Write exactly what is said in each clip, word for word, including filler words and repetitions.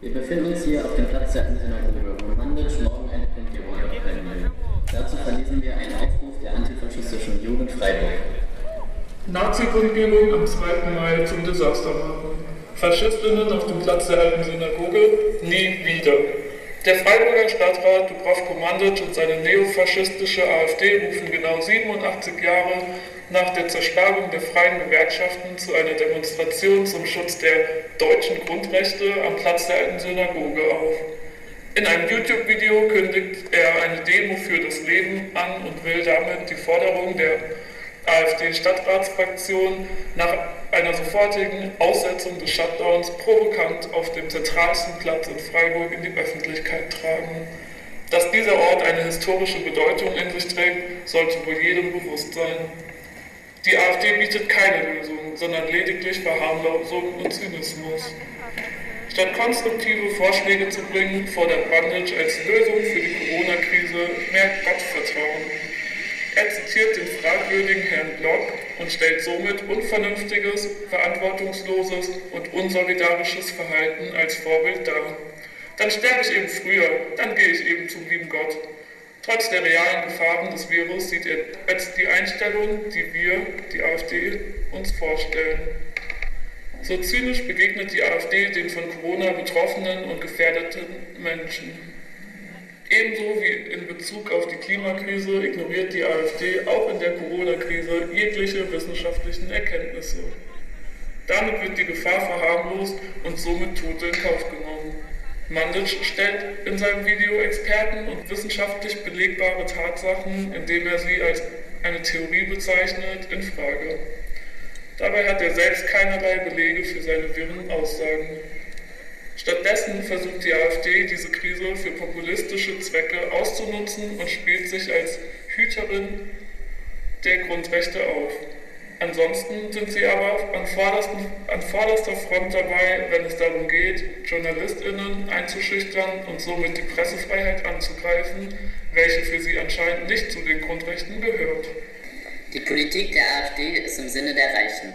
Wir befinden uns hier auf dem Platz der Synagoge, wo Mandic morgen eine Kundgebung abhalten will. Dazu verlesen wir einen Aufruf der antifaschistischen Jugend Freiburg. Nazi-Kundgebung am zweiten Mai zum Desaster machen. Faschistinnen auf dem Platz der alten Synagoge, nie wieder. Der Freiburger Stadtrat Dubravko Mandic und seine neofaschistische AfD rufen genau siebenundachtzig Jahre nach der Zerschlagung der freien Gewerkschaften zu einer Demonstration zum Schutz der deutschen Grundrechte am Platz der alten Synagoge auf. In einem YouTube-Video kündigt er eine Demo für das Leben an und will damit die Forderung der AfD-Stadtratsfraktion nach einer sofortigen Aussetzung des Shutdowns provokant auf dem zentralsten Platz in Freiburg in die Öffentlichkeit tragen. Dass dieser Ort eine historische Bedeutung in sich trägt, sollte wohl jedem bewusst sein. Die AfD bietet keine Lösung, sondern lediglich Verharmlosung und Zynismus. Statt konstruktive Vorschläge zu bringen, fordert Mandic als Lösung für die Corona-Krise mehr Gottvertrauen. Er zitiert den fragwürdigen Herrn Block und stellt somit unvernünftiges, verantwortungsloses und unsolidarisches Verhalten als Vorbild dar. Dann sterbe ich eben früher, dann gehe ich eben zum lieben Gott. Trotz der realen Gefahren des Virus sieht er als die Einstellung, die wir, die AfD, uns vorstellen. So zynisch begegnet die AfD den von Corona betroffenen und gefährdeten Menschen. Ebenso wie in Bezug auf die Klimakrise ignoriert die AfD auch in der Corona-Krise jegliche wissenschaftlichen Erkenntnisse. Damit wird die Gefahr verharmlost und somit Tote in Kauf genommen. Mandic stellt in seinem Video Experten und wissenschaftlich belegbare Tatsachen, indem er sie als eine Theorie bezeichnet, in Frage. Dabei hat er selbst keinerlei Belege für seine wirren Aussagen. Stattdessen versucht die AfD, diese Krise für populistische Zwecke auszunutzen und spielt sich als Hüterin der Grundrechte auf. Ansonsten sind sie aber an, an vorderster Front dabei, wenn es darum geht, JournalistInnen einzuschüchtern und somit die Pressefreiheit anzugreifen, welche für sie anscheinend nicht zu den Grundrechten gehört. Die Politik der AfD ist im Sinne der Reichen.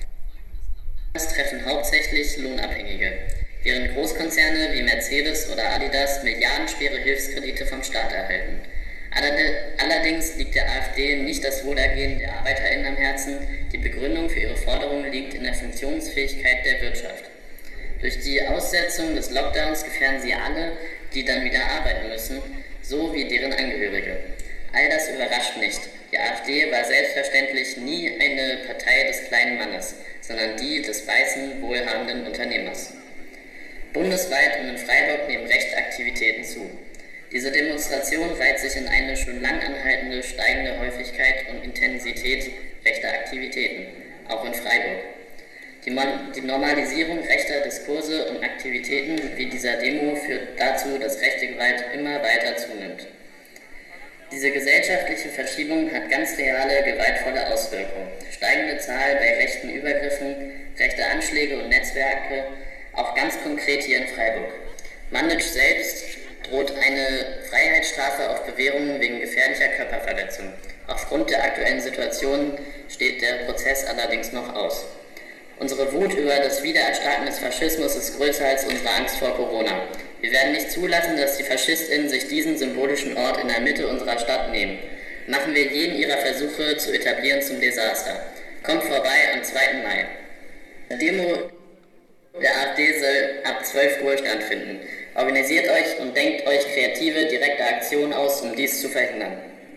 Das treffen hauptsächlich Lohnabhängige, während Großkonzerne wie Mercedes oder Adidas milliardenschwere Hilfskredite vom Staat erhalten. Allerdings liegt der AfD nicht das Wohlergehen der ArbeiterInnen am Herzen, die Begründung für ihre Forderungen liegt in der Funktionsfähigkeit der Wirtschaft. Durch die Aussetzung des Lockdowns gefährden sie alle, die dann wieder arbeiten müssen, so wie deren Angehörige. All das überrascht nicht. Die AfD war selbstverständlich nie eine Partei des kleinen Mannes, sondern die des weißen, wohlhabenden Unternehmers. Bundesweit und in Freiburg nehmen rechte Aktivitäten zu. Diese Demonstration reiht sich in eine schon lang anhaltende steigende Häufigkeit und Intensität rechter Aktivitäten, auch in Freiburg. Die, Mon- die Normalisierung rechter Diskurse und Aktivitäten wie dieser Demo führt dazu, dass rechte Gewalt immer weiter zunimmt. Diese gesellschaftliche Verschiebung hat ganz reale, gewaltvolle Auswirkungen. Steigende Zahl bei rechten Übergriffen, rechte Anschläge und Netzwerke, auch ganz konkret hier in Freiburg. Mandic selbst droht eine Freiheitsstrafe auf Bewährung wegen gefährlicher Körperverletzung. Aufgrund der aktuellen Situation steht der Prozess allerdings noch aus. Unsere Wut über das Wiedererstarken des Faschismus ist größer als unsere Angst vor Corona. Wir werden nicht zulassen, dass die FaschistInnen sich diesen symbolischen Ort in der Mitte unserer Stadt nehmen. Machen wir jeden ihrer Versuche zu etablieren zum Desaster. Kommt vorbei am zweiten Mai. Die Demo der AfD soll ab zwölf Uhr stattfinden. Organisiert euch und denkt euch kreative, direkte Aktionen aus, um dies zu verhindern.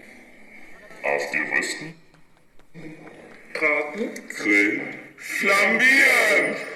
AfD rüsten, Braten, grillen, flambieren!